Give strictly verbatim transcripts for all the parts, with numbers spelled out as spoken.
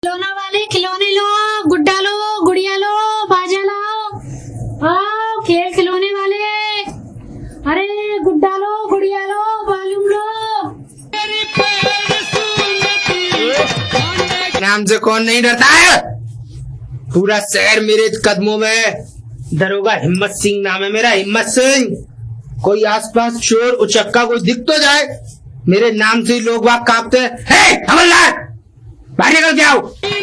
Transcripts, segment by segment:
खिलौना वाले खिलौने लो, गुड्डा लो, गुड़िया लो, बाजा लाओ। आओ खेल खिलौने वाले, अरे गुड्डा लो, गुड़िया लो, बालूम लो। नाम से कौन नहीं डरता है? पूरा शहर मेरे कदमों में। दरोगा हिम्मत सिंह नाम है मेरा, हिम्मत सिंह। कोई आसपास चोर उचक्का कोई दिख तो जाए, मेरे नाम से ही लोग बाग कांपते हैं। हे हवलदार, बाहर निकल के आओ।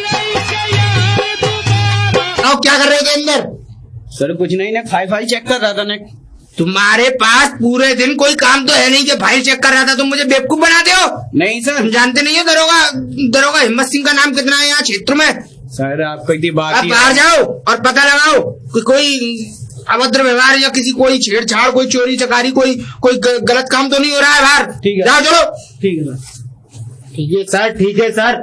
आओ, क्या कर रहे थे अंदर? सर कुछ नहीं, ने फाइल फाइल चेक कर रहा था। ने तुम्हारे पास पूरे दिन कोई काम तो है नहीं कि फाइल चेक कर रहा था? तुम मुझे बेवकूफ बनाते हो। नहीं सर, तुम जानते नहीं हो दरोगा दरोगा हिम्मत सिंह का नाम कितना है यहाँ क्षेत्र में? सर आपको इतनी बात आप बाहर जाओ और पता लगाओ कि कोई अभद्र व्यवहार या किसी कोई छेड़छाड़, कोई चोरी चकारी, कोई कोई गलत काम तो नहीं हो रहा है बाहर। ठीक है, जाओ चलो। ठीक है सर। ठीक है सर, ठीक है सर।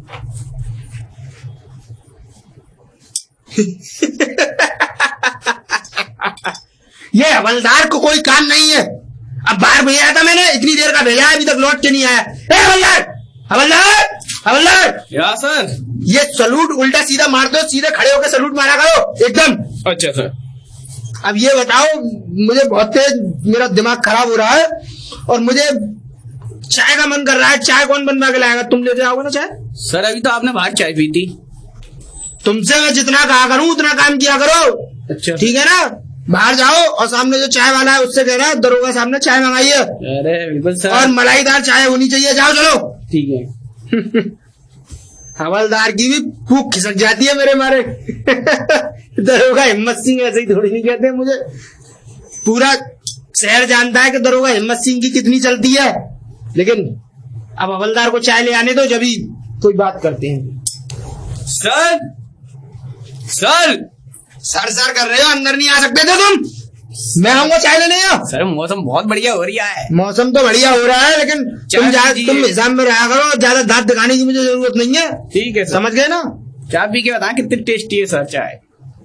ये हवलदार को कोई काम नहीं है। अब बाहर भेजा था मैंने, इतनी देर का भेजा है, अभी तक लौट के नहीं आया। ए हवलदार, हवलदार, हवलदार। या सर, ये सलूट उल्टा सीधा मार दो, सीधे खड़े होकर सलूट मारा करो एकदम। अच्छा सर। अब ये बताओ, मुझे बहुत तेज मेरा दिमाग खराब हो रहा है और मुझे चाय का मन कर रहा है। चाय कौन बनवा के लाएगा? तुम ले जाओगे ना चाय? सर अभी तो आपने बाहर चाय पी थी। तुमसे मैं जितना कहा करूं उतना काम किया करो। अच्छा ठीक है ना? बाहर जाओ और सामने जो चाय वाला है उससे कहना दरोगा सामने चाय मंगाइए। अरे बिल्कुल सर। और मलाईदार चाय होनी चाहिए। जाओ चलो। ठीक है। हवलदार की भी भूख खिसक जाती है मेरे मारे। दरोगा हिम्मत सिंह ऐसे ही थोड़ी नहीं कहते मुझे। पूरा शहर जानता है कि दरोगा हिम्मत सिंह की कितनी चलती है। लेकिन अब हवलदार को चाय ले आने दो, जब ही कोई बात करते हैं। सर सर सर सर कर रहे हो, अंदर नहीं आ सकते थे तुम? मैं आऊंगा चाय लेने। सर मौसम बहुत बढ़िया हो रहा है। मौसम तो बढ़िया हो रहा है, लेकिन तुम जा, तुम हिसाब में रहा करो। ज्यादा दांत दिखाने की मुझे जरूरत नहीं है। ठीक है, समझ गए ना? चाय पी के बताएं कितनी टेस्टी है सर चाय।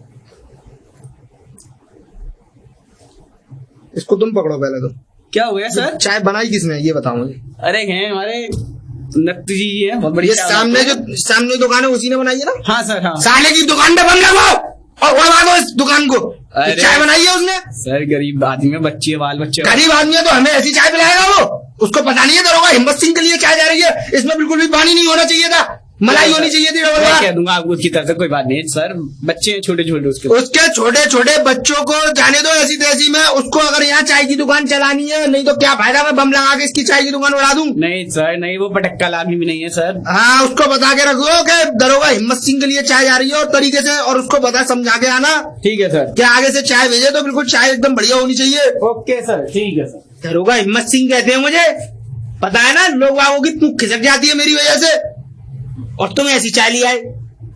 इसको तुम पकड़ो पहले। तो क्या हुआ सर? चाय बनाई किसने ये बताओ मुझे। अरे हैं हमारे नत्थु जी है, बहुत बढ़िया। सामने जो सामने दुकान है उसी ने बनाई है ना? हाँ सर हाँ। साले की दुकान पे बंद लगाओ और उड़वा दो इस दुकान को। चाय बनाई है उसने? सर गरीब आदमी है, बच्चे बाल बच्चे। गरीब आदमी है तो हमें ऐसी चाय पिलाएगा वो? उसको पता नहीं है दरोगा हिम्मत सिंह के लिए चाय जा रही है। इसमें बिल्कुल भी पानी नहीं होना चाहिए था, मलाई होनी चाहिए थी। मैं कह दूंगा आपको उसकी तरफ से, कोई बात नहीं सर। बच्चे हैं छोटे छोटे, उसके उसके छोटे छोटे बच्चों को जाने दो ऐसी तैसी में। उसको अगर यहाँ चाय की दुकान चलानी है, नहीं तो क्या फायदा, मैं बम लगा के इसकी चाय की दुकान उड़ा दूं। नहीं सर नहीं, वो पटक्का आदमी भी नहीं है सर। हाँ, उसको बता के रखो कि दरोगा हिम्मत सिंह के लिए चाय जा रही है और तरीके से, और उसको बता समझा के आना। ठीक है सर। क्या आगे से चाय भेजे तो बिल्कुल चाय एकदम बढ़िया होनी चाहिए। ओके सर, ठीक है सर। दरोगा हिम्मत सिंह कहते हैं मुझे, पता है ना? लोग बागों की भूख खिसक जाती है मेरी वजह से, और तुम ऐसी चाय लिया है।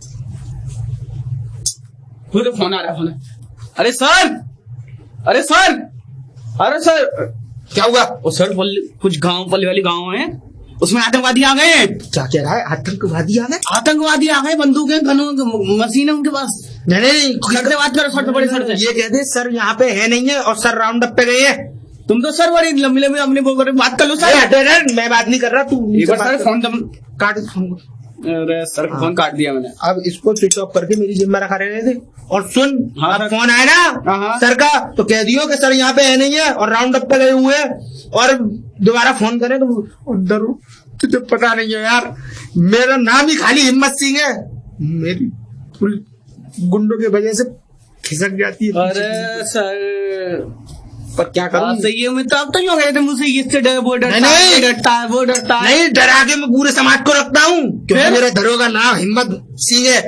तो फोन आ रहा है, फोन। अरे सर, अरे सर, अरे सर, क्या हुआ? ओ सर, कुछ गांव पल्ले वाली गांव है, उसमें आतंकवादी आ गए हैं। क्या कह रहा है? आतंकवादी आ गए? आतंकवादी आ गए, बंदूकें, गनों, मशीन है उनके पास। नहीं नहीं, सर से बात करो, सर से बड़े सर से। ये कहते सर यहाँ पे है नहीं है और सर राउंड अप पे गए हैं। तुम तो सर बड़ी लंबी लंबी अपने बात कर लो सर। मैं बात नहीं कर रहा, तू सर फोन काट फोन। अरे सर हाँ। फोन काट दिया मैंने। अब इसको स्विच ऑफ करके मेरी जिम्मा रखा रहे थे। और सुन, हाँ, अब फोन आया ना हाँ, सर का, तो कह दियो कि सर यहाँ पे है नहीं है और राउंड अप पे गए हुए हैं। और दोबारा फोन करें तो उधर, तुझे पता नहीं है यार, मेरा नाम ही खाली हिम्मत सिंह है। मेरी गुंडों की वजह से खिसक जाती है। अरे सर पर क्या करूं? सही है, मैं तो अब तो क्यों गए थे मुझसे, इससे डर वो डरता है, डरता है वो डरता है। नहीं, डरा के मैं पूरे समाज को रखता हूँ क्योंकि मेरे दरोगा नाम हिम्मत सिंह है।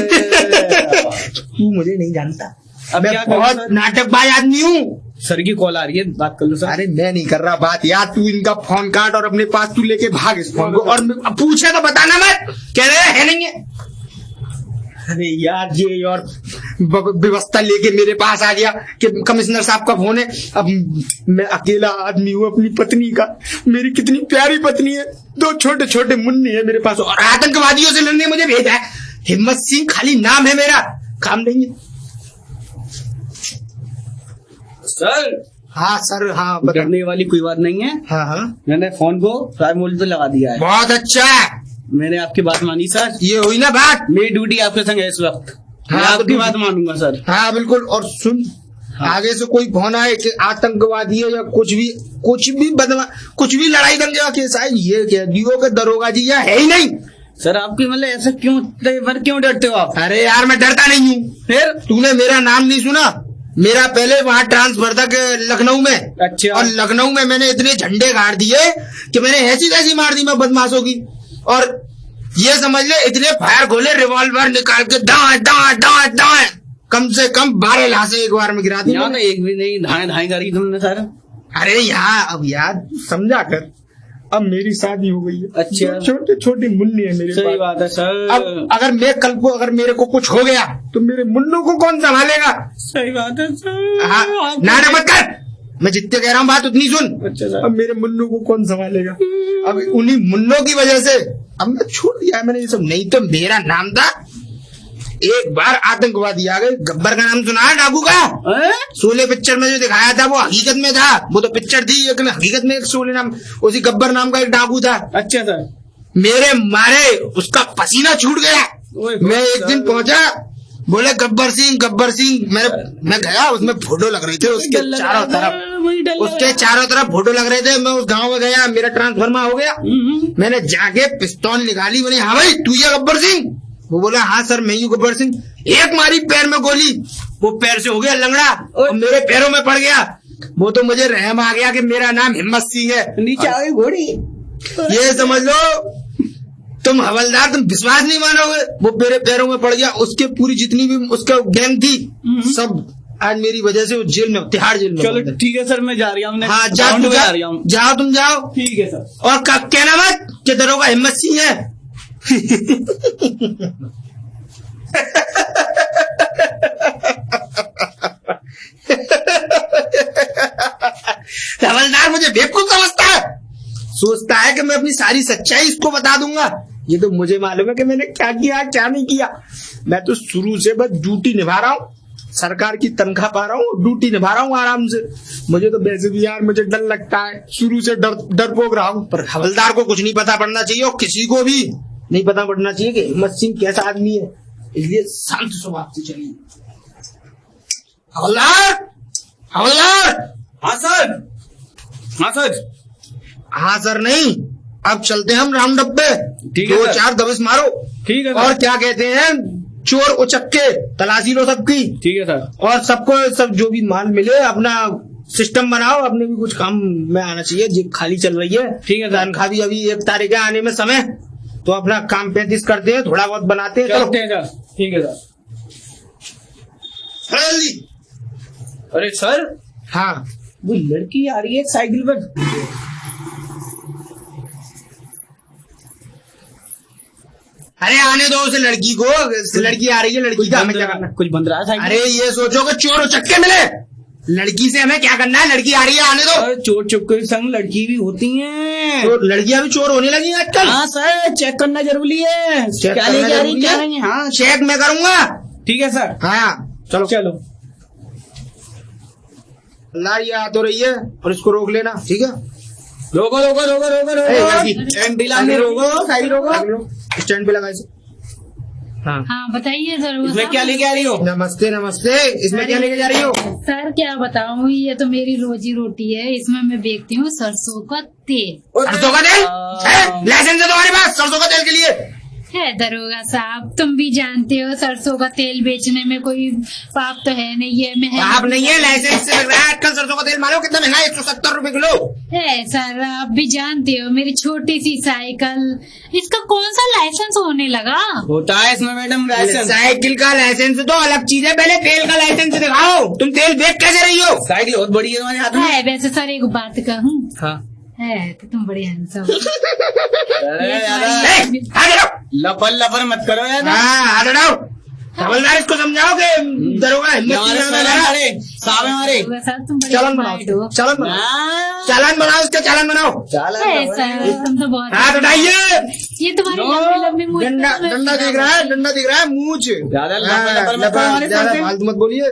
तू मुझे नहीं जानता, अब मैं बहुत नाटकबाज आदमी हूँ। सर की कॉल आ रही है, बात कर लो सर। अरे मैं नहीं कर रहा बात यार, तू इनका फोन काट और अपने पास तू लेके भाग इस फोन को। और पूछे तो बताना मत, कह रहे है नहीं है। अरे यार, ये और व्यवस्था लेके मेरे पास आ गया कि कमिश्नर साहब का फोन है। अब मैं अकेला आदमी हूँ, अपनी पत्नी का, मेरी कितनी प्यारी पत्नी है, दो छोटे छोटे मुन्ने हैं मेरे पास, और आतंकवादियों से लड़ने मुझे भेजा है। हिम्मत सिंह खाली नाम है मेरा, काम नहीं है। सर हाँ सर, हाँ डरने वाली कोई बात नहीं है। हाँ हाँ, मैंने फोन को फ्लाइट मोड पे लगा दिया है। बहुत अच्छा है। मैंने आपकी बात मानी सर। ये हुई ना बात। मेरी ड्यूटी आपके संग है इस वक्त। हाँ, मैं आपकी तो बात मानूंगा सर। हाँ बिल्कुल। और सुन, हाँ। आगे से कोई फोन आए कि आतंकवादी है या कुछ भी कुछ भी बदमा कुछ भी लड़ाई दंगे का केस आए, ये कह दियो कि दरोगा जी यहाँ है ही नहीं। सर आपकी मतलब ऐसा क्यों पर क्यों डरते हो आप? अरे यार मैं डरता नहीं हूँ। फिर तूने मेरा नाम नहीं सुना? मेरा पहले वहाँ ट्रांसफर था कि लखनऊ में। अच्छा। और लखनऊ में मैंने इतने झंडे गाड़ दिए कि मैंने ऐसी तैसी मार दी मैं बदमाशों की। और ये समझ ले इतने फायर खोले, रिवॉल्वर निकाल के दाएं दाएं दाएं दाएं कम से कम बारह लाशें एक बार में गिरा दी। यहाँ तो एक भी नहीं धाए धाए करी तुमने सर। अरे यहाँ अब यार समझा कर, अब मेरी शादी हो गई है। अच्छा। छोटे छोटे मुन्ने हैं मेरे सही पास। बात है सर। अब अगर मैं कल को अगर मेरे को कुछ हो गया तो मेरे मुन्नों को कौन संभालेगा? सही बात है सर। हाँ, ना ना मत कर, मैं जितने कह रहा हूँ बात उतनी सुन। अच्छा सर। अब मेरे मुन्नों को कौन संभालेगा? अब उन्हीं मुन्नों की वजह से अब मैं छोड़ दिया है मैंने ये सब। नहीं तो मेरा नाम था, एक बार आतंकवादी आ गए। गब्बर का नाम सुना है डाकू का? शोले पिक्चर में जो दिखाया था वो हकीकत में था। वो तो पिक्चर थी लेकिन हकीकत में एक शोले नाम, उसी गब्बर नाम का एक डाकू था। अच्छा सर। मेरे मारे उसका पसीना छूट गया। मैं एक दिन पहुंचा, बोले गब्बर सिंह गब्बर सिंह। मैं मैं गया, उसमें फोटो लग रहे थे उसके चारों तरफ, उसके चारों तरफ फोटो लग रहे थे। मैं उस गांव में गया, मेरा ट्रांसफार्मर हो गया। मैंने जाके पिस्तौल निकाली, बोले हाँ भाई तू ये गब्बर सिंह? वो बोला हाँ सर मैं ही गब्बर सिंह। एक मारी पैर में गोली, वो पैर से हो गया लंगड़ा और मेरे पैरों में पड़ गया। वो तो मुझे रहम आ गया कि मेरा नाम हिम्मत सिंह है। नीचे आ गई घोड़ी। ये समझ लो तुम हवलदार, तुम विश्वास नहीं मानोगे, वो मेरे पैरों में पड़ गया। उसके पूरी जितनी भी उसका गैंग थी सब आज मेरी वजह से वो जेल में, तिहाड़ जेल में। चलो ठीक है सर, मैं जा रही हूँ। हाँ जा, तुम जा, जा, जाओ तुम जाओ। ठीक है सर। और कहना मत कि दरोगा हिम्मत सिंह है। हवलदार मुझे बेवकूफ समझता है, सोचता है कि मैं अपनी सारी सच्चाई इसको बता दूंगा। ये तो मुझे मालूम है कि मैंने क्या किया क्या नहीं किया। मैं तो शुरू से बस ड्यूटी निभा रहा हूँ, सरकार की तनख्वाह पा रहा हूँ, ड्यूटी निभा रहा हूँ आराम से। मुझे तो वैसे भी यार मुझे डर लगता है, शुरू से डर डरपोक रहा हूँ। पर हवलदार को कुछ नहीं पता पड़ना चाहिए और किसी को भी नहीं पता पड़ना चाहिए कि हिम्मत सिंह कैसा आदमी है। इसलिए शांत स्वभाव से चलिए। हवलदार हवलदार। हाँ सर। हाँ सर। हाँ सर नहीं, अब चलते हैं हम राउंड अप पे। ठीक है दो सर। चार दबिश मारो। ठीक है सर। और क्या कहते हैं, चोर उचक्के तलाशी लो सबकी। ठीक है सर। और सबको सब जो भी माल मिले अपना सिस्टम बनाओ। अपने भी कुछ काम में आना चाहिए, जेब खाली चल रही है। ठीक है सर। तनख्वाह भी अभी एक तारीख है आने में समय, तो अपना काम पैंतीस करते हैं, थोड़ा बहुत बनाते हैं। चलो ठीक है सर। जल्दी। अरे सर, हाँ वो लड़की आ रही है साइकिल पर। अरे आने दो उसे लड़की को, लड़की आ रही है, लड़की का हमें क्या करना। कुछ बंद रहा है। अरे ये सोचो कि चोर उचक्के मिले, लड़की से हमें क्या करना है। लड़की आ रही है, आने दो। चोर चुपके के संग लड़की भी होती हैं। तो लड़कियां भी चोर होने लगी हैं आजकल। हाँ सर, चेक करना जरूरी है। चेक क्या करना लेके आ रही जरूरी क्या है? नहीं? हाँ चेक मैं करूंगा। ठीक है सर। हाँ चलो चलो। ला ये आ तो रही है और इसको रोक लेना, ठीक है। रोको रोको रोको रोको ए, लड़की। रोको एम्बिला में रोको, साइड रोको। स्टैंड पे लगा इसे। हाँ हाँ बताइए सर। इसमें क्या लेके आ रही हो? नमस्ते नमस्ते, इसमें क्या लेके जा रही हो? सर क्या बताऊँ, ये तो मेरी रोजी रोटी है। इसमें मैं बेचती हूँ सरसों का तेल। सरसों का तेल है? लाइसेंस है तुम्हारे पास सरसों का तेल के लिए? है दरोगा साहब, तुम भी जानते हो सरसों का तेल बेचने में कोई पाप तो है नहीं है। मैं पाप नहीं है, लाइसेंस से लग रहा है। आजकल सरसों का तेल मालूम कितना महंगा है? एक सौ सत्तर रूपए किलो है सर। आप भी जानते हो मेरी छोटी सी साइकिल, इसका कौन सा लाइसेंस होने लगा? होता है इसमें मैडम लाइसेंस। साइकिल का लाइसेंस तो अलग चीज है, पहले तेल का लाइसेंस दिखाओ। तुम तेल बेच कैसे रही हो? साइकिल बहुत बड़ी है तुम्हारे हाथ में। है वैसे सर, एक बात कहूँ, हाँ है तो तुम बड़े हैंडसम हो। अरे ये यार, तुम्हारी- हाथ हटाओ। लफर लफर मत करो यार। हाँ हाथ हटाओ। हवलदार इसको समझाओ कि दरोगा हिम्मत हमारे सिंह साहब ने लगा। हमारे साहब हमारे दरोगा साहब तुम बड़े चालान बनाओ, स्मार्ट हो। चालान बनाओ, हाँ। चालान बनाओ, इसका चालान बनाओ। है सर, तुम तो बहुत हाथ उठाइए। ये तुम्हारी नो, लंबी लंबी मूंछ डंडा पे डंडा दिख रहा है, डंडा दिख रहा है, मूछ। ज्यादा लफर हाँ, लफर मत करो लफर- हमारे ज्यादा साथ से। फालतू मत बोलिए।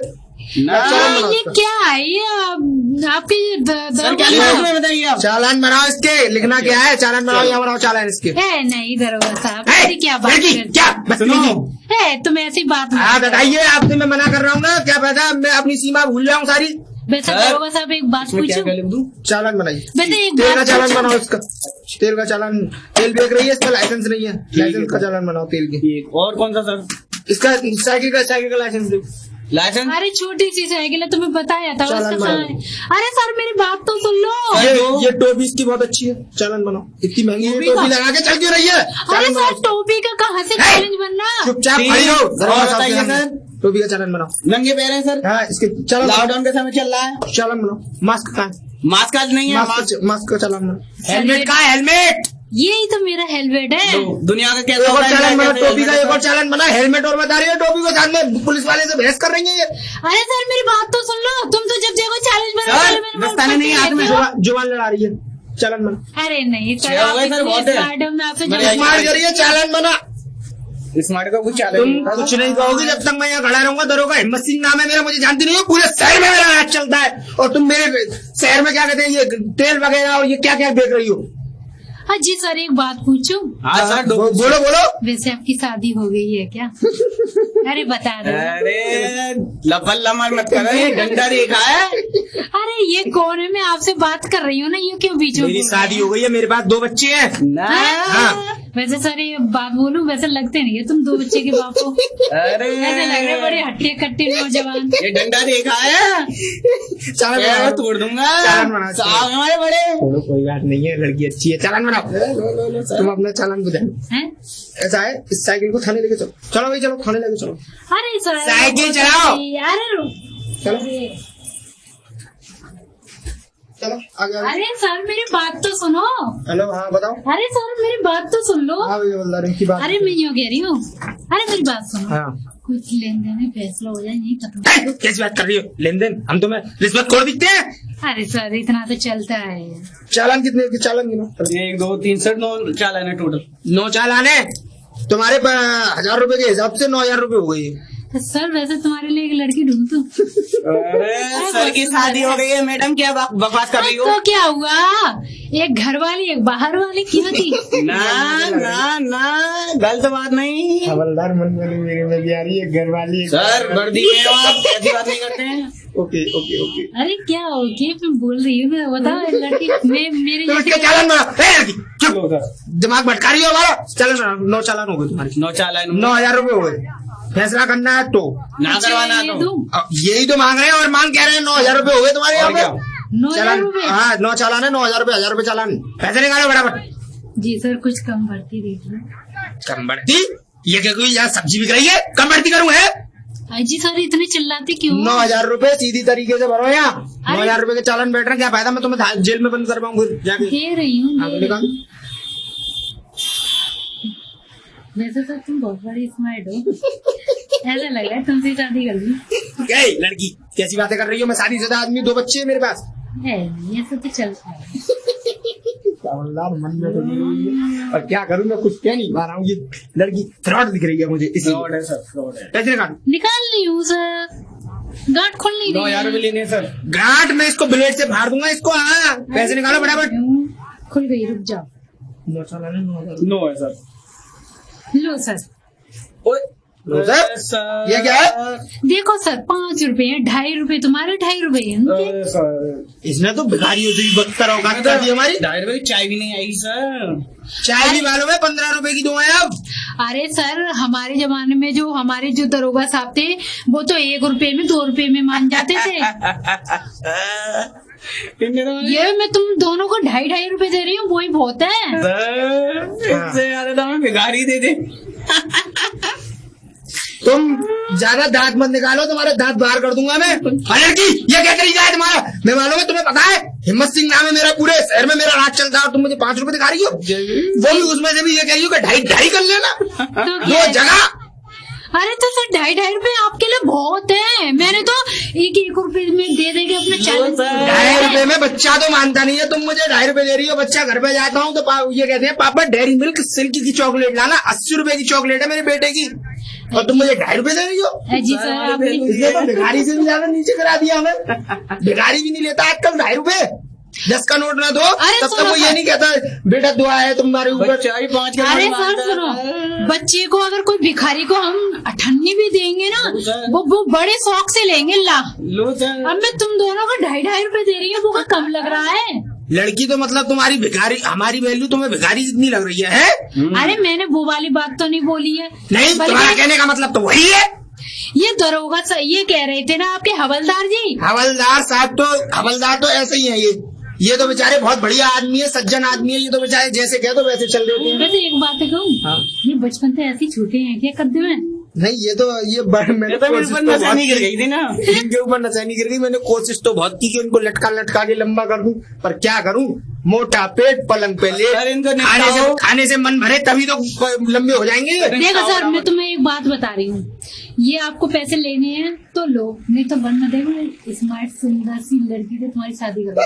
ना चालान बनाओ ये इसका। क्या है ये आप- आपके ये द- सर क्या दरोगा लिखा है बताइए आप। चालान बनाओ इसके, लिखना क्या है, चालान बनाओ, यहाँ बनाओ चालान इसके। है नहीं दरोगा साहब, है, ऐसी क्या बात लड़की, करते क्या बदतमीजी है? तुम ऐसी बात हाँ नहीं बताइए, आपसे मैं मना कर रहा हूँ ना, क्या पता मैं अपनी सीमा भूल जाऊँ सारी। वैसे सर, दरोगा साहब एक बात इसमें क्या पूछूं? क्या लिख दूं? चालान बनाइए, वैसे एक तेल का बात चालान पूछूं? बनाओ इसका, तेल का चालान, तेल बेच रही है, इसका लाइसेंस नहीं है, लाइसेंस का चालान बनाओ तेल के। एक और कौन सा सर? इसका साइकिल का साइकिल का लाइसेंस दो। लाइसेंस? अरे छोटी सी साइकिल है, तुम्हें बताया था चालान उसका बनाओ। कहाँ है? अरे सर मेरी बात तो सुन लो। ये ये टोपी इसकी बहुत अच्छी है, चालान बनाओ। इतनी महंगी ये टोपी टोपी का? लगा के चल क्यों रही है? अरे चालान सर बनाओ। टोपी का कहाँ से है? चैलेंज बनना? चुपचाप ठीक। खड़ी हो, और दरवाजा साफ बताइए करना। सर? टोपी का चालान बनाओ। नंगे पैर हैं सर? हाँ इसके चालान लॉकडाउन का समय चल रहा है, चालान बनाओ। मास्क कहाँ है? मास्क आज नहीं है। मास्क मास्क का- मास्क का चालान बनाओ। सर, हेलमेट ये- कहाँ है? हेलमेट यही तो मेरा हेलमेट है। दो, दुनिया का एक कैसा और होता है, चालान बना, कैसे टोपी का हेलमेट एक और है? चालान बना, हेलमेट और बता रही है, टोपी को साथ में पुलिस वाले से बहस कर रही है ये। अरे सर मेरी बात तो सुन लो, तुम तो जब देखो चैलेंज बना सर, पहले मेरे मुंह दस्ताने पर नहीं हाथ में। कहते हो। जुबान जुबान लड़ा रही है, चालान बना। अरे नहीं सर, छह हो आप गए सर, इतने बहुत है। स्मार्ट हो, मैं आपसे मेरे जल्दी- मार करिए, चालान बना। स्मार्ट का कुछ चालान तुम नहीं होता। कुछ नहीं कहोगी जब तक मैं यहाँ खड़ा रहूंगा। दरोगा हिम्मत सिंह नाम है मेरा, मुझे जानती नहीं हो, पूरे शहर में मेरा राज चलता है। और तुम मेरे शहर में क्या कहते हैं ये तेल वगैरह और ये क्या क्या बेच रही हो? हाँ जी सर, एक बात पूछूं? हाँ सर, दो- बो- बोलो बोलो। वैसे आपकी शादी हो गई है क्या? अरे बता दो। अरे लफल लमर मत करो, ये डंडा देखा है? अरे ये कौन है? मैं आपसे बात कर रही हूँ ना, ये क्यों बीच में मेरी बोल रहे शादी हैं? हो गई है, मेरे पास दो बच्चे हैं। ना हाँ। वैसे सर ये बात बोलूं, वैसे लगते नहीं है तुम दो बच्चे के बाप हो। अरे ऐसे लग रहे बड़े हट्टे कट्टे नौजवान। ये डंडा देखा है? चालान पैर बनाओ। तोड़ दूंगा। चालान बना, साहब हमारे बड़े। छोड़ो, कोई बात नहीं है, लड़की अच्छी है, चालान बनाओ। तुम अपना चालान बुझाओ। हैं? ऐसा है, इस साइकिल को थाने लेके चलो। चलो भाई चलो, थाने लेके चलो। अरे सर साइकिल चलाओ। अरे रुक। चलो चलो आगे आगे। अरे सर मेरी बात तो सुनो। हेलो हाँ बताओ। अरे सर मेरी बात तो सुन लो। हाँ भैया बोल रही की बात। अरे मैं यूँ कह रही हूँ, अरे मेरी बात सुनो। हाँ कुछ लेन देन में फैसला हो जाए, यही खत्म। है, कैसी बात कर रही हो? लेन देन हम तुम्हें रिश्वत खोड़ दिखते हैं? अरे सर इतना तो चलता है। चालान कितने की? चालान गिनो। एक दो तीन सर नौ चालान है टोटल। नौ चालान है तुम्हारे प- हजार रुपए के हिसाब से नौ हजार रुपए हो गई। तो सर वैसे तुम्हारे लिए एक लड़की ढूंढ दूं? अरे सर की शादी हो गई है मैडम, क्या बक- बकवास कर रही हो? तो क्या हुआ? एक घर वाली एक बाहर वाली क्यों थी? ना ना ना गलत बात नहीं। हवलदार मन वाली मेरे में भी आ रही है, घर वाली। सर वर्दी में हो आप, ऐसी बात नहीं करते हैं। Okay okay okay. अरे क्या ओके मैं बोल रही हूँ, मैं बताओ लड़की मैं मेरे तुम इसके जैसे- चालान बना। ए, लड़की, चुप। दिमाग भटका रही हो हमारा। चालान बना, नौ चालान हो गए तुम्हारे। नौ चालान नौ हजार रुपए हो गए। फैसला करना है तो ना करवाना ये तो दूं? अब यही तो मांग रहे हैं और मांग कह रहे हैं। नौ हजार रुपए हो गए तुम्हारे यहाँ और क्या? पे। नौ हजार चालान रुपए? हाँ नौ चालान है, नौ हजार रुपए, हजार रुपए चालान। पैसे निकालो फटाफट। जी सर कुछ कम भर्ती दीजिए। कम बढ़ती? ये क्या कोई यहाँ सब्जी बिक रही है? कम बढ़ती करूँ है? आई जी सर इतने चिल्लाते क्यों? नौ हजार रुपए सीधी तरीके से भरो यहाँ। नौ अरे- हजार रुपए के चालान बैठ रहे हैं, क्या फायदा? मैं तुम्हें धा- जेल में बंद कर पाऊँ फिर जाके। दे रही हूँ हाँ, दे तो निकाल। रही हूँ। वैसे सर तुम बहुत बड़ी स्मार्ट हो, ऐसा लग रहा है तुमसे शादी कर ली ए, लड़की कैसी बातें कर रही हो? मैं शादीशुदा आदमी, दो बच्चे हैं मेरे पास। है। ये सब तो चलता है। हवलदार मन में तो नहीं हुई है। और क्या करूँ, मैं कुछ कह नहीं पा रहा हूँ। ये लड़की फ्रॉड दिख रही है मुझे, फ्रॉड इसलिए। है सर, फ्रॉड है। पैसे निकाल। निकाल ली हूँ सर, गांठ खोल नहीं नौ हजार रही रुपए लेने हैं सर। गांठ में इसको ब्लेड से फाड़ दूंगा इसको। हाँ पैसे निकालो फटाफट। खुल गई, रुक जाओ। नौ चालान है, नौ हजार। नो है सर। लो सर ओए लो सर, ये क्या है? देखो सर, पाँच रुपए है, ढाई रुपए तुम्हारे, ढाई रुपए इनके। अरे सर इसने तो भिखारी हो गई, बदतर औकात कर दी हमारी। ढाई रुपए की चाय भी नहीं आई सर। चाय भी मालूम है पंद्रह रुपए की दो है अब। अरे सर हमारे जमाने में जो हमारे जो दरोगा साहब थे वो तो एक रुपए में दो रुपए में मान जाते थे। ये मैं तुम दोनों को ढाई ढाई रुपए दे रही हूँ, वही बहुत है। सर इससे ज्यादा तो हमें भिखारी दे दे। तुम ज्यादा दांत मत निकालो, तुम्हारे दांत बाहर कर दूंगा मैं। लड़की ये क्या तरीका है तुम्हारा? मैं मालूम है तुम्हें पता है, हिम्मत सिंह नाम है मेरा, पूरे शहर में मेरा राज चलता है और तुम मुझे पांच रुपए दिखा रही हो। वो भी उसमें से भी ये कह रही हो कि ढाई ढाई कर लेना तो दो क्या? जगह। अरे तो सर ढाई ढाई रुपए आपके लिए बहुत है, मैंने तो एक एक रुपए में दे देंगे अपने चैलेंज। ढाई रुपए में बच्चा तो मानता नहीं है, तुम मुझे ढाई रुपए दे रही हो। बच्चा घर पे जाता हूँ तो पा- ये कहते हैं पापा डेयरी मिल्क सिल्क की चॉकलेट लाना। अस्सी रुपए की चॉकलेट है मेरे बेटे की। और तुम मुझे ढाई रुपए दे रही हो। ए, जी सर आपने इसने तो भिखारी से भी ज्यादा नीचे करा दिया हमें। भिखारी भी नहीं लेता आजकल ढाई रुपए। दस का नोट ना दो तब तक वो ये नहीं कहता बेटा दुआ है तुम्हारे ऊपर। पाँच अरे सर सुनो, बच्चे को अगर कोई भिखारी को हम अठन्नी भी देंगे ना, वो वो बड़े शौक से लेंगे। ला लो सर, अब मैं तुम दोनों को ढाई ढाई रुपए दे रही हूँ, वो कम लग रहा है। लड़की तो मतलब तुम्हारी भिखारी, हमारी वैल्यू तुम्हें भिखारी जितनी लग रही है, है? अरे मैंने वो वाली बात तो नहीं बोली है। नहीं, तुम्हारा कहने का मतलब तो वही है। ये दरोगा ये कह रहे थे ना आपके हवलदार जी। हवलदार साहब तो हवलदार तो ऐसे ही है। ये ये तो बेचारे बहुत बढ़िया आदमी है, सज्जन आदमी है। ये तो बेचारे जैसे कह दो वैसे चल देते हैं। वैसे एक बात कहूँ, हाँ। ये बचपन से ऐसे छोटे हैं क्या कद्दू में? नहीं, ये तो ये मैंने तो नसैनी गिर गई थी ना, इनके ऊपर नसैनी गिर गई। मैंने कोशिश तो बहुत की कि इनको लटका लटका के लंबा कर दूं, पर क्या करूं, मोटा पेट पलंग पे ले, खाने से खाने से मन भरे तभी तो लंबे हो जाएंगे। देखो सर, मैं तुम्हें एक बात बता रही हूँ, ये आपको पैसे लेने हैं तो लो, नहीं तो वरना देखो स्मार्ट सुंदर सी लड़की से तुम्हारी शादी करवा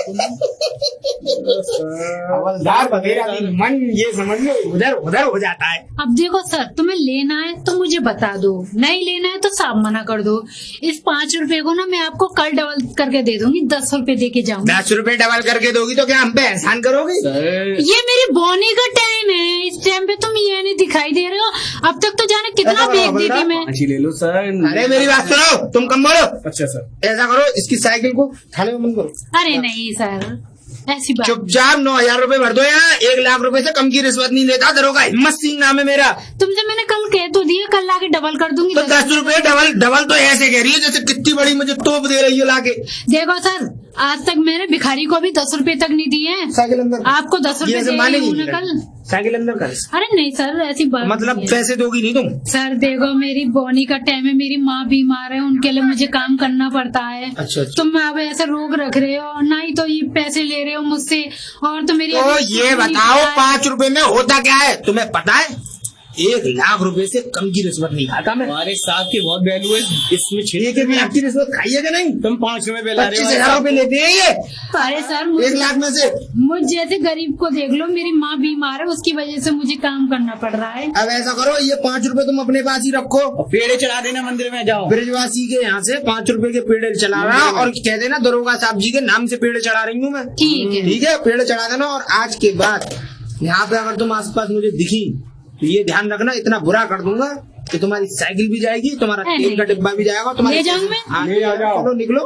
दूंगी। हवलदार वगैरह भी मन ये समझ लो उधर उधर हो जाता है। अब देखो सर, तुम्हें लेना है तो मुझे बता दो, नहीं लेना है तो साफ मना कर दो। इस पाँच रुपए को ना मैं आपको कल डबल करके दे दूंगी, दस रुपए दे के जाऊंगी। दस रुपए डबल करके दोगी तो क्या हम पे एहसान करोगी? ये मेरी बोनी का टाइम है, इस टाइम पे तुम ये नहीं दिखाई दे रहे हो। अब तक तो जाने कितना बेच देती मैं। ले लो सर। अरे मेरी बात सुनो, तुम कम बोलो। अच्छा सर, ऐसा करो, इसकी साइकिल को थाने में बंद करो। अरे नहीं सर, ऐसी बात चुपचाप नौ हजार रूपए भर दो। यहाँ एक लाख रुपए से कम की रिश्वत नहीं लेता। दरोगा हिम्मत सिंह नाम है मेरा। तुमसे मैंने कल कह तो दिया, कल लाके डबल कर दूंगी। तो दस रुपए डबल डबल तो ऐसे कह रही है जैसे कितनी बड़ी मुझे तोप दे रही है लाके। देखो सर, आज तक मैंने भिखारी को भी दस रुपए तक नहीं दिए हैं। साइकिल अंदर, आपको दस रुपए दे रही हूँ ना कल। साइकिल अंदर कर। अरे नहीं सर, ऐसी बात मतलब नहीं है। पैसे दोगी नहीं तुम? सर देखो, मेरी बोनी का टाइम है, मेरी माँ बीमार है, उनके लिए मुझे काम करना पड़ता है। अच्छा, अच्छा। तुम अब ऐसे रोक रख रहे हो, ना ही तो ये पैसे ले रहे हो मुझसे, और तो मेरी तो ये बताओ पाँच रुपए में होता क्या है तुम्हें पता है? एक लाख रुपए से कम की रिश्वत नहीं खाता मैं। हमारे साथ की बहुत वैल्यू है इसमें। एक एक लाख की रिश्वत खाई है कि नहीं? तुम पाँच रुपए बेला रहे पच्चीस हो। हजार रुपए लेते हैं ये अरे सर, मुझ, एक लाख में से। मुझ जैसे गरीब को देख लो, मेरी माँ बीमार है, उसकी वजह से मुझे काम करना पड़ रहा है। अब ऐसा करो, ये पाँच रुपए तुम अपने पास ही रखो, पेड़े चढ़ा देना मंदिर में जाओ। ब्रजवासी के यहाँ से पाँच रुपए के पेड़े चढ़ा रहा, और कह देना दरोगा साहब जी के नाम से पेड़े चढ़ा रही हूँ मैं। ठीक है, ठीक है, पेड़े चढ़ा देना। और आज के बाद यहाँ पे अगर तुम आसपास मुझे दिखी तो ये ध्यान रखना, इतना बुरा कर दूंगा कि तुम्हारी साइकिल भी जाएगी, तुम्हारा तेल का डिब्बा भी जाएगा। तुम्हारे ले जाऊं मैं? हाँ, ले जाओ, चलो निकलो।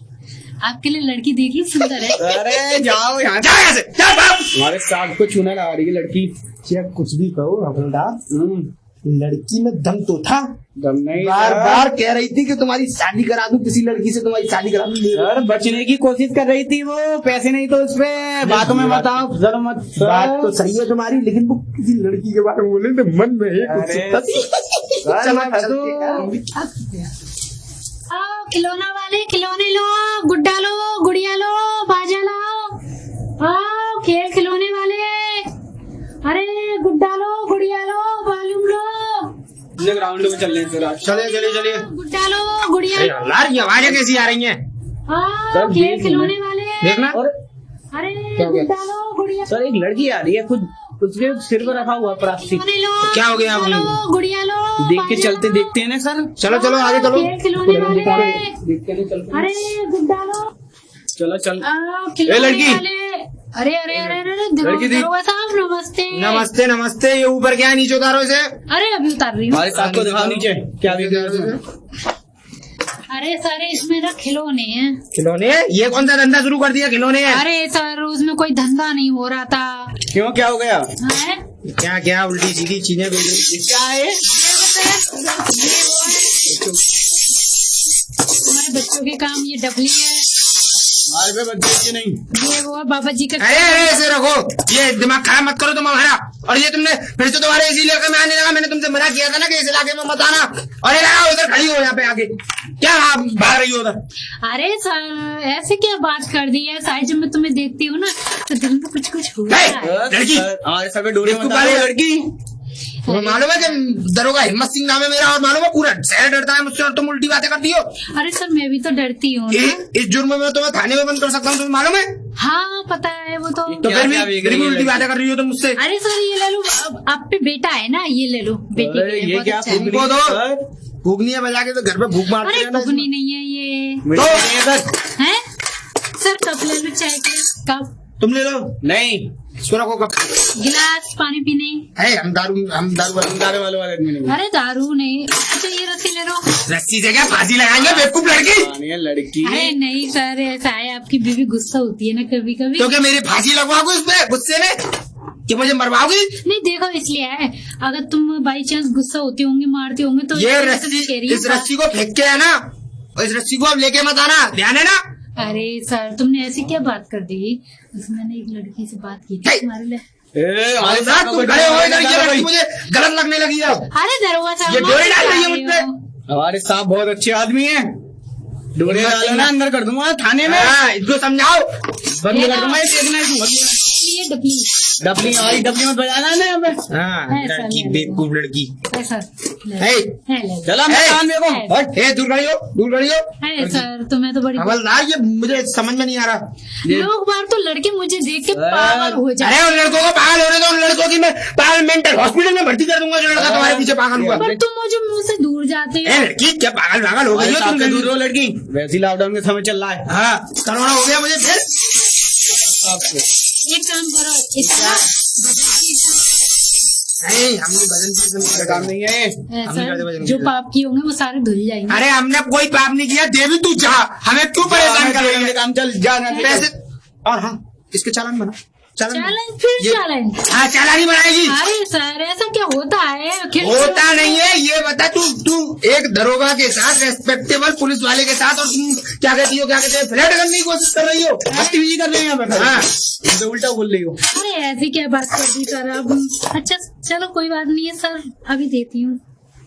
आपके लिए लड़की देखी, सुंदर है। अरे जाओ यहाँ जाओ यहाँ से, जाओ बाप। हमारे साथ को चूना लगा रही है लड़की। चाहे कुछ भी कहो हवलदार, लड़की में दम तो था। दम नहीं, बार बार कह रही थी कि तुम्हारी शादी करा दूं, किसी लड़की से तुम्हारी शादी करा दूं। सर बचने की कोशिश कर रही थी वो, पैसे नहीं तो उसपे बातों में बताओ जरा मत। बात तो सही है तुम्हारी, लेकिन वो किसी लड़की के बारे में बोले तो मन में है कुछ अरे, उत्सुकता। चलो आओ खिलौना वाले, खिलौने लो, गुड्डा लो, गुड़िया लो, बाजा लाओ। आओ खेल खिलौने वाले, अरे गुड्डा लो, गुड़िया लो, बालूम लो। ग्राउंड में चल रहे हैं सर आज। चलिए चलिए चलिए। गुड्डा लो, गुड़िया लो। यार ये आवाजें कैसी आ रही हैं? आओ खेल खिलौने वाले, देखना। अरे गुड्डा लो, गुड़िया। सर एक लड़की आ रही है, खुद उसके सिर पर रखा हुआ प्राप्ति। खिलौने लो, क्या हो गया आप लोग? लो, गुड़िया लो। देख के चलते देखते हैं ना सर। चलो चलो आगे चलो। खेल खिलौने वाले, देखते हैं चलते। अरे गुड्डा लो। चलो चल। आओ खिलौने लड़की। वाले। अरे अरे अरे अरे लड़की दी। दरोगा साहब नमस्ते। नमस्ते नमस्ते। ये ऊपर क्या है, नीचे उतारो इसे। अरे अभी उतार रही हूँ। हमारे साथ को दिखाओ नीचे क्या देख रहे हो उसमें? अरे सर इसमें ना खिलौने हैं। खिलौने? ये कौन सा धंधा शुरू कर दिया खिलौने है? अरे सर उसमें कोई धंधा नहीं हो रहा था। क्यों, क्या हो गया? हैं? क्या क्या उल्टी सीधी चीजें बोल रही? क्या है? हमारे बच्चों के काम ये डबली है, हमारे पे बच्चे नहीं। ये वो बाबा जी का। अरे अरे ऐसे रखो, ये दिमाग खराब मत करो तुम हमारा। और ये तुमने फिर से तुम्हारे इसी इलाके में आने लगा, मैंने तुमसे मना किया था ना कि इस इलाके में मत आना। और ये लगा उधर खड़ी हो यहाँ पे आगे, क्या आप भाग रही हो उधर? अरे सर ऐसे क्या बात कर दी है, साइड जब मैं तुम्हें देखती हूँ ना तो दिल में कुछ कुछ हो रहा है। लड़की हमारे सर पे डोरे इसको मत पाले डालो। लड़की। तुम्हें मालूम है कि दरोगा हिम्मत सिंह नाम है मेरा, और मालूम है पूरा शहर डरता है मुझसे, और तुम उल्टी बातें करती हो। अरे सर मैं भी तो डरती हूँ ना। इस जुर्म में तुम्हें थाने में बंद कर सकता हूँ, तुम्हें मालूम है? हाँ पता है वो तो। तो फिर भी फिर भी उल्टी बातें कर रही हो तुम मुझसे। अरे सर ये ले लो, अब आप पे बेटा है ना, ये ले लो बेटी के लिए, ये बहुत क्या अच्छा है। तुमको दो भूखनिया बजा के तो घर पे भूख मारते अरे रहना। भुगनी नहीं है ये तो है सर। कप ले लो चाय के, कप तुम ले लो। नहीं, सुनो को कब गिलास पानी पीने है, हम दारू हम दारू वाले दारू वाले वाले आदमी नहीं। अरे दारू नहीं। अच्छा ये रस्सी ले लो। रस्सी से क्या फांसी लगाएंगे बेवकूफ लड़की। पानी है लड़की। अरे नहीं सर, ऐसा है आपकी बीवी गुस्सा होती है ना कभी कभी। तो क्या मेरी फांसी लगवाओगे इसमें गुस्से में कि मुझे मरवाओगी? नहीं देखो इसलिए है, अगर तुम बाई चांस गुस्सा होते होंगे मारते होंगे तो ये ऐसे रस्सी, मैं कह रही हूँ। इस रस्सी को फेंक के है ना, और इस रस्सी को अब लेके मत आना, ध्यान है ना। अरे सर तुमने ऐसी क्या बात कर दी? उसमें मैंने एक लड़की से बात की थी तुम्हारे लिए। ए, हमारे साथ तुम खड़े हो इधर, ये लड़की मुझे गलत लगने लगी है। अरे दरोगा साहब ये डोरी डाल रही है मार मुझ पे। हमारे साहब बहुत अच्छे आदमी हैं। डोरे डालो ना, अंदर कर दूंगा थाने में। हाँ, इसको समझाओ। बंद कर दूंगा, ये देखना है। ये डबली डबली हमारी डबली में बजाना है ना हमें। हाँ, ऐसा लड़की नहीं बेवकूफ लड़की। है सर। ले लो। है है ले लो। चला ए, मकान में को ए, हट, हे दूर खड़ी हो, दूर खड़ी हो। है सर तुम्हें तो बड़ी हवलदार ये मुझे समझ में नहीं आ रहा। लोग बार तो लड़के मुझे देख के पागल हो जाए। अरे उन लड़कों को पागल होने दो, उन लड़कों की मैं पागल मेंटल हॉस्पिटल में भर्ती कर दूंगा जो लड़का तुम्हारे पीछे पागल हुआ। पर तुम मुझे मुंह से दूर जाते ए हो। लड़की क्या पागल पागल हो गई हो तुम? दूर हो लड़की, वैसे लॉकडाउन के समय चल रहा है। हाँ, कोरोना हो गया मुझे फिर। एक काम करो, इतना नहीं, हमने भजन कीर्तन का काम नहीं है। ए, हमने कर दिया सर वजन जो कीर्तन। पाप किए होंगे वो सारे धुल जाएंगे। अरे हमने कोई पाप नहीं किया, देवी तू जा, हमें क्यों परेशान कर रही है? काम चल जाना पैसे और हाँ इसके चालान बना, चालान चैलेंज फिर ये- चैलेंज। हाँ चालान ही बनाएगी। अरे सर ऐसा क्या होता है? आखिर होता नहीं है, ये बता तू तू एक दरोगा के साथ, रेस्पेक्टेबल पुलिस वाले के साथ, और तुम क्या कहती हो, क्या कहते हैं, फ्लर्ट करने की कोशिश कर रही हो, बदतमीजी कर रहे हैं यहाँ पे। हाँ तो उल्टा बोल रही हो। अरे ऐसी क्या बात कर दी सर अब। अच्छा चलो कोई बात नहीं है सर, अभी देती हूँ।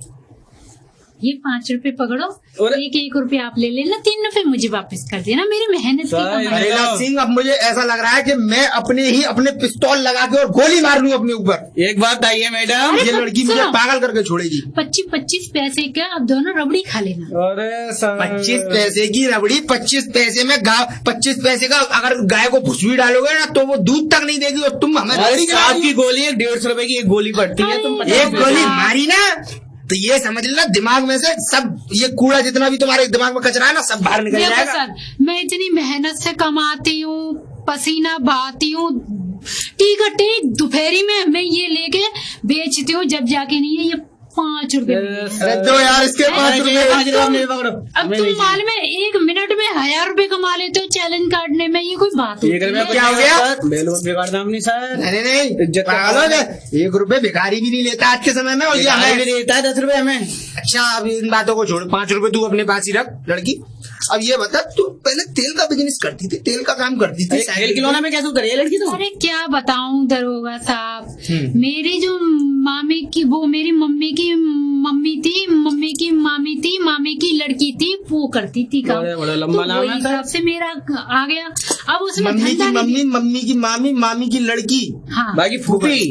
ये पाँच रुपए पकड़ो, और- एक एक रुपए आप ले लेना, तीन रुपए मुझे वापस कर देना, मेरी मेहनत की सर, कमाई। अरे लाल सिंह, अब मुझे ऐसा लग रहा है कि मैं अपने ही अपने पिस्तौल लगा के और गोली मार लूं अपने ऊपर। एक बात आइए मैडम। ये लड़की मुझे सुनो। पागल करके छोड़ेगी। पच्चीस पच्चीस पैसे का आप दोनों रबड़ी खा लेना। अरे सर पच्चीस पैसे की रबड़ी, पच्चीस पैसे में गाय, पच्चीस पैसे का अगर गाय को भुसवी डालोगे ना तो वो दूध तक नहीं देगी, और तुम हमें हमारे रबड़ी खिला सात रही की हो। गोली एक डेढ़ सौ रुपए की एक गोली पड़ती है। तुम अरे, पचास एक गोली हाँ। मारी ना तो ये समझ लेना दिमाग में से सब ये कूड़ा जितना भी तुम्हारे दिमाग में कचरा है ना सब बाहर निकल देखो जाएगा। सर मैं इतनी मेहनत से कमाती हूँ, पसीना बहाती हूँ, ठीक है ठीक दोपहरी में मैं ये लेके बेचती हूँ, जब जाके नहीं है ये पाँच रुपए मिले। अरे दो यार इसके पाँच रुपए। पाँच रुपए अपने पकड़ो। अब हमें तुम लीजिए। माल में एक मिनट में हजार रुपए कमा लेते हो चैलेंज काटने में, ये कोई बात एक होती रुपया है? क्या हो गया? बैलून बिगाड़ना अपनी सर। नहीं नहीं इज्जत का पागल हो गए? एक रुपए भिखारी भी नहीं लेता आज के समय में, और ये हमें हमें। भी देता है दस रुपए हमें। अच्छा अब इन बातों को छोड़, पाँच रुपए तू अपने पास ही रख लड़की। अब ये बता, तू पहले तेल का बिजनेस करती थी, तेल का काम करती थी, खेल खिलौना में क्या तू करिए लड़की तो। अरे क्या बताऊं दरोगा साहब, हम्म। मेरी जो मामी की, वो मेरी मम्मी की मम्मी थी, मम्मी की मामी थी, मामी की लड़की थी, वो करती थी काम। बड़े- बड़े लंबा तो नाम वही है सर। हिसाब से मेरा आ गया। अब उसमें मम्मी की धंधा नहीं- मम्मी, मम्मी की मामी, मामी की लड़की, हाँ बाकी फूफी।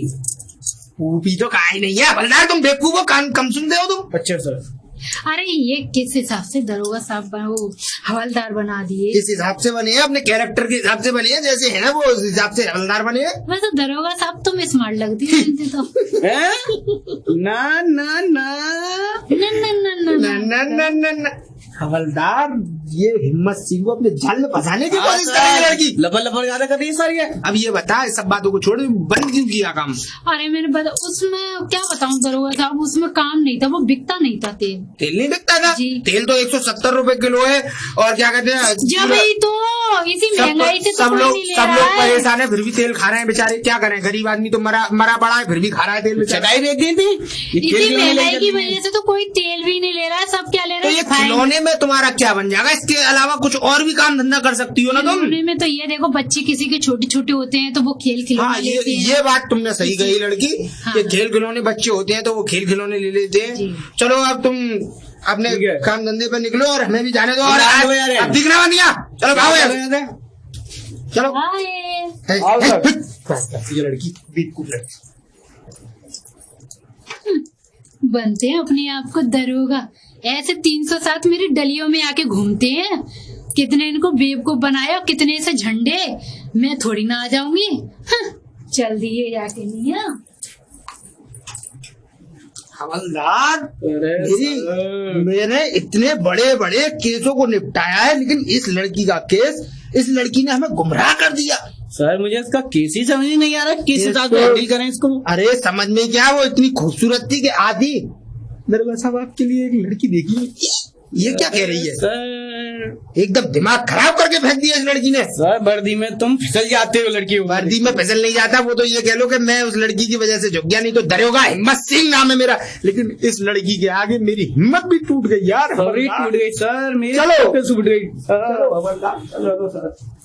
ऊपी तो कहा ही नहीं है। बलदार तुम बेवकूफ हो, कान कम सुनते हो तुम। अच्छा सर। अरे ये किस हिसाब से दरोगा साहब बना- वो हवलदार बना दिए? जिस हिसाब से बने हैं अपने कैरेक्टर के हिसाब से बने हैं, जैसे है ना वो उस हिसाब से हवलदार बने हैं। वैसे दरोगा साहब तुम स्मार्ट लगती है सुनते तो। हैं? ना ना ना न न न न न न न न न हवलदार ये हिम्मत सिंह को अपने जाल में फंसाने की कोशिश कर रही है लड़की। लपड़ लपड़ ज्यादा कर रही है सर ये। अब ये बता, इस सब बातों को छोड़, बंद क्यों किया काम? अरे मैंने बता, उसमें क्या बताऊं दरोगा साहब, उसमें काम नहीं था, वो बिकता नहीं था तेल। तेल नहीं बिकता था? जी। तेल तो एक सौ सत्तर रूपए किलो है, और क्या कहते हैं, जब ही तो इसी सब महंगाई से तो सब कोई लोग नहीं ले सब रहा लोग है। परेशान है, फिर भी तेल खा रहे हैं बेचारे। क्या करें, गरीब आदमी तो मरा मरा पड़ा है, फिर भी खा रहा है तेल बेचारा। चटाई बेच दी थी। ये खेल इसी खिलौने महंगाई लेकर की दी वजह से तो कोई तेल भी नहीं ले रहा है, सब क्या ले तो रहे ये हैं, खाएंगे। खिलौने में तुम्हारा क्या बन जाएगा? इसके अलावा कुछ और भी काम धंधा कर सकती हो ना तुम। खिलौने में तो ये देखो, बच्चे किसी के छोटे छोटे होते हैं तो वो खेल हाँ खिलौने ये लेते हैं। ये बात तुमने सही कही लड़की, हाँ। कि खेल खिलौने बच्चे होते हैं तो वो खेल खिलौने ले लेते हैं। जी। चलो अब तुम अपने ठीक है। काम धंधे पे निकलो और हमें भी जाने दो। और हम आज- जाने दो यार। अब दिखना बंद किया, चलो भागो यार, चलो। हाय। हे, आओ हे, सर। ये लड़की बेवकूफ लड़की। बनते हैं अपने आप को दरोगा, ऐसे तीन सौ सात मेरी डलियों में आके घूमते हैं कितने इनको बेवकूफ बनाया और कितने से झंडे, मैं थोड़ी ना आ जाऊंगी। हाँ, चल दिए जाके नहीं है। हवलदार, अरे मेरी सर। मैंने इतने बड़े बड़े केसों को निपटाया है, लेकिन इस लड़की का केस, इस लड़की ने हमें गुमराह कर दिया। सर मुझे इसका केस ही समझ नहीं आ रहा, किस हिसाब से हैंडल करें इसको। अरे समझ में क्या, वो इतनी खूबसूरत थी कि आधी दरबार साहब आपके लिए एक लड़की देखी, ये क्या कह रही है? सर एकदम दिमाग खराब करके फेंक दिया इस लड़की ने। सर वर्दी में तुम फिसल जाते हो लड़की। वर्दी में फिसल नहीं जाता, वो तो ये कह लो कि मैं उस लड़की की वजह से झुक गया, नहीं तो दरोगा हिम्मत सिंह नाम है मेरा। लेकिन इस लड़की के आगे मेरी हिम्मत भी टूट गई यार। टूट गई सर, मेरी चलो टूट गई। चलो, चलो सर।